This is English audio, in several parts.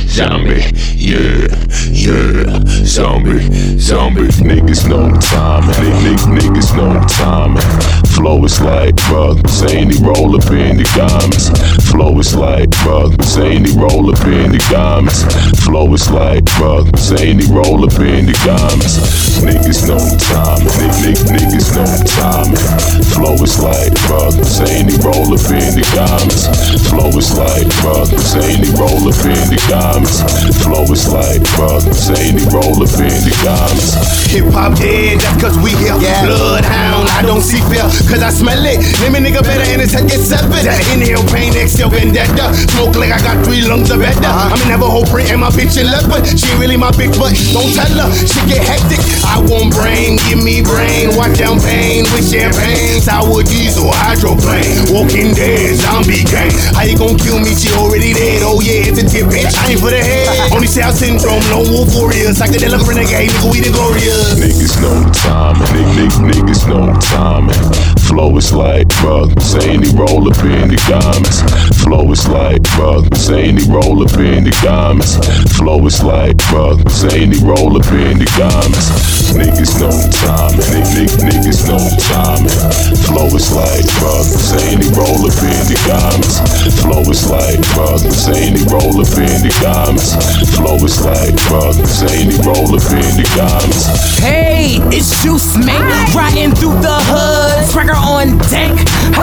zombie, yeah, zombie. Niggas know the time, niggas know the time. Flow is like bug, zany, roll up in the garments. Flow is like bug, zany, roll up in the garments. Flow is like bug, zany, roll up in the garments. Niggas know the time, niggas know the time. Flow is like bug, zany, roll up in the garments. Flow is like bug, zany, roll up in the garments. Flow is like bug, zany, roll up in the garments. Hip hop dead, that's cause we here. Yeah. Bloodhound, I don't see fear, cause I smell it. Name a nigga better and it's take it seven. Inhale pain, exhale vendetta. Smoke like I got 3 lungs of better. I'm in have a whole print and my bitch in leopard. She ain't really my bitch, but don't tell her. She get hectic. I want brain, give me brain. Watch down pain with champagne. Sour diesel, hydroplane. Walking dead, zombie gang. How you gon' kill me? She already dead. Oh yeah, it's a tip, bitch. I ain't for the head. Only South syndrome, no wolf warriors. Psychedelic renegade, nigga, we the glorious. Niggas know the time, niggas know the time. Flow is like bug, zany, roll up in the garments. Flow is like bug, zany, roll up in the garments. Flow is like bug, zany, roll up in the garments. Niggas know the time, niggas know the time. Flow is like bug, zany, roll up in the garments. Flow is like bug, zany, roll up in the garments. Flow is like bug, zany, roll up in the garments. Hey, it's Juice, man, riding through the hood, swagger on deck.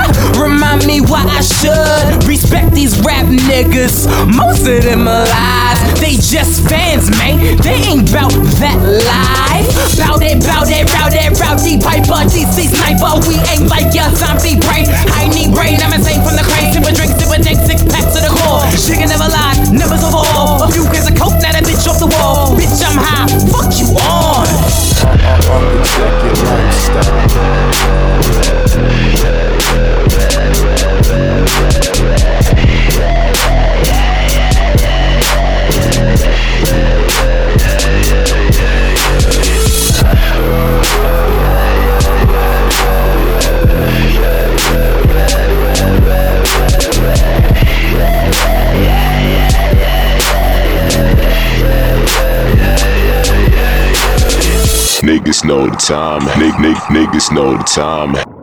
Remind me why I should respect these rap niggas. Most of them alive, they just fans, man. They ain't bout that life. Bout it, rowdy piper, DC sniper. We ain't like your zombie brain. I need brain, I'm insane from the crane. Sip a drink, 6 packs to the core. Chicken never lied, never so fall. A few cans of coke, now that bitch off the wall. Bitch, I'm high, fuck you on. Niggas know the time, niggas know the time.